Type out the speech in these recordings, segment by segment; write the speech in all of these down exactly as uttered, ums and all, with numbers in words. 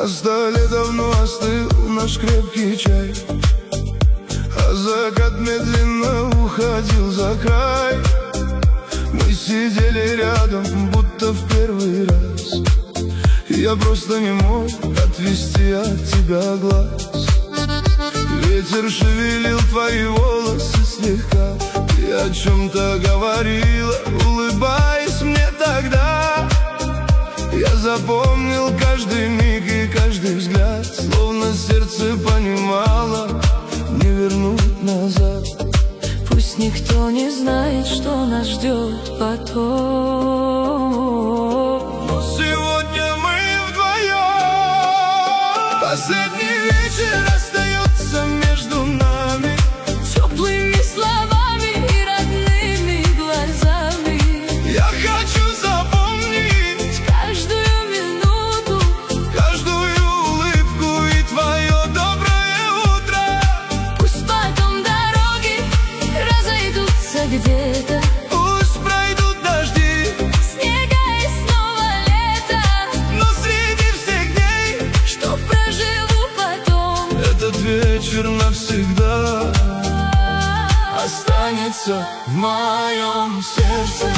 На столе давно остыл наш крепкий чай, а закат медленно уходил за край. Мы сидели рядом, будто в первый раз, и я просто не мог отвести от тебя глаз. Ветер шевелил твои волосы слегка, ты о чем-то говорила, улыбаясь мне тогда. Я запомнил каждый миг и каждый взгляд, словно сердце понимало, не вернуть назад. Пусть никто не знает, что нас ждет потом, но сегодня мы вдвоем. Последний вечер остается между нами, теплыми словами и родными глазами. Я хочу запомнить каждую минуту, каждую улыбку и твое доброе утро. Пусть потом дороги разойдутся где-то, пусть пройдут дожди, снега и снова лето, но среди всех дней, что проживу потом, этот вечер навсегда останется в моем сердце.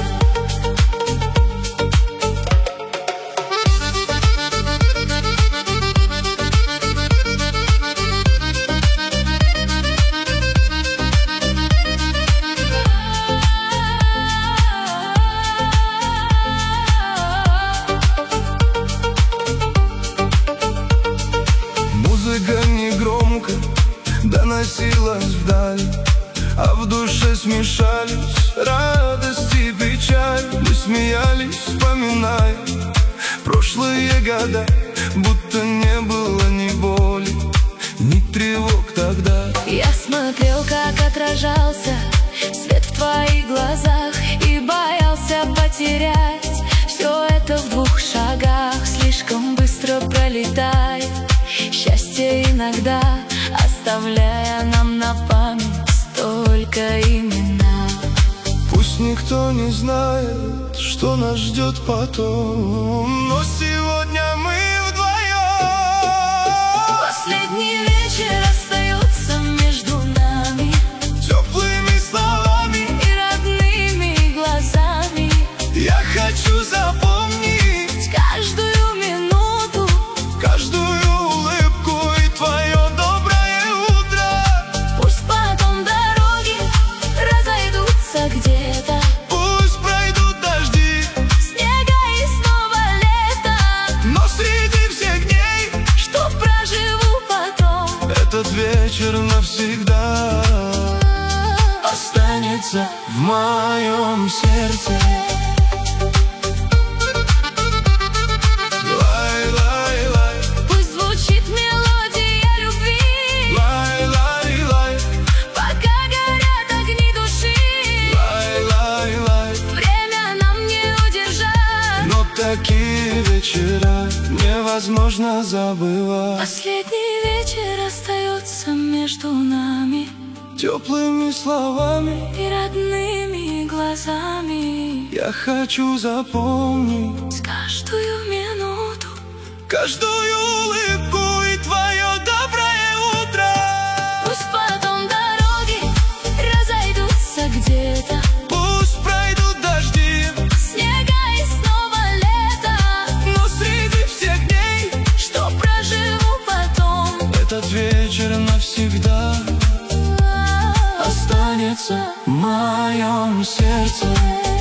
Музыка негромко доносилась вдаль, а в душе смешались радость и печаль. Мы смеялись, вспоминая прошлые года, будто не было ни боли, ни тревог тогда. Я смотрел, как отражался свет в твоих глазах, и боялся потерять все это в двух шагах. Слишком быстро пролетает счастье иногда, оставляя нам на память только имена. Пусть никто не знает, что нас ждет потом, но сегодня мы вдвоем. Последний вечер остается между нами, теплыми словами и родными глазами. Я хочу запомнить каждую минуту, каждую улыбку и твое доброе утро. пусть потом дороги разойдутся где-то, пусть пройдут дожди, снега и снова лето, но среди всех дней, что проживу потом, этот вечер навсегда останется в моем сердце. Лай-лай-лай, пусть звучит мелодия любви, лай-лай-лай, пока горят огни души. лай-лай-лай, Время нам не удержать, но такие вечера невозможно забывать. последний вечер остается между нами, Теплыми словами и родными глазами. я хочу запомнить Каждую минуту, каждую улыбку и твое доброе утро. пусть потом дороги разойдутся где-то, Пусть пройдут дожди, снега и снова лето, но среди всех дней что проживу потом, этот вечер навсегда останется в моем сердце.